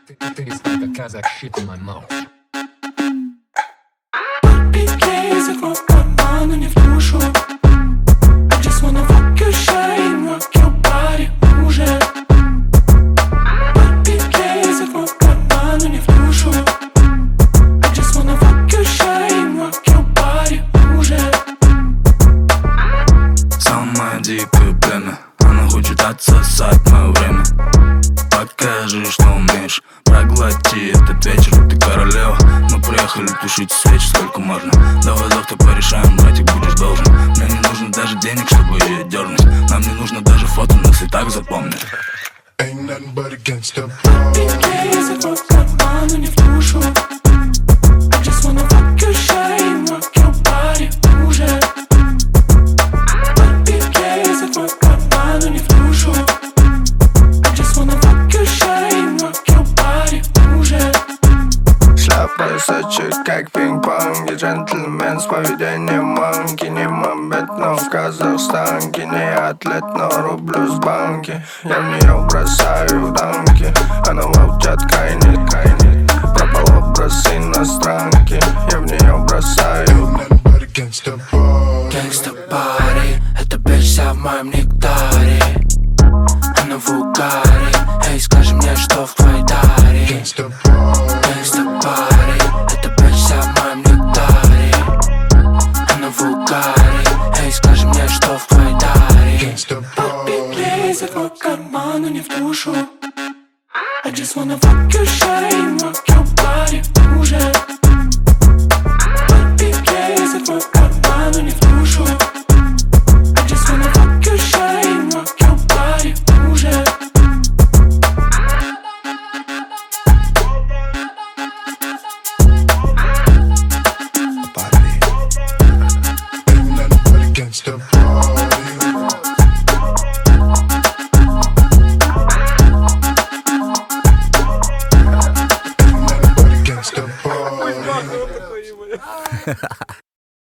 It's like a Kazakh shit in my mouth. Язык в карман, но не в душу. I just wanna fuck your shine, rock your body уже. Язык в карман, но не в душу. I just wanna fuck your shine, rock your body уже. Самое дикое племя, она хочет отсосать мое время. Покажи, что умеешь, проглоти этот вечер, ты королева. Мы приехали тушить свечи сколько можно. Давай завтра порешаем, братик, будешь должен. Мне не нужно даже денег, чтобы ее дернуть. Нам не нужно даже фото, нас и так запомнят. Ain't nothing but against the ball. Язык в карман, но не в душу. I just wanna fuck your shine, rock your body уже. Язык в карман, но не в душу. I just wanna fuck your shine, rock your body уже. Шляпа сочит, как пинг-понг. И джентльмен с поведением манки. Не мамбет, но в Казахстанке. Не атлет, но рублю с банки. Я в нее бросаю данки. Она молчат, кайнит. Пропал образ иностранки. Я в нее бросаю. Nothing but against the ball. Gangsta пари, эта bitch вся в моем нектаре. Она в угаре, эй, скажи мне, что в твоей таре. Against the ball. Gangsta пари, эта bitch вся в моем нектаре. Она в угаре, эй, скажи мне, что в твоей таре. Against the ball. Язык в карман, но не в душу. I just wanna fuck your shine, rock your body уже. Язык в карман, но не в душу. I just wanna fuck your shine, rock your body уже. Ain't nothing but against the ball. Ain't nothing but against the ball.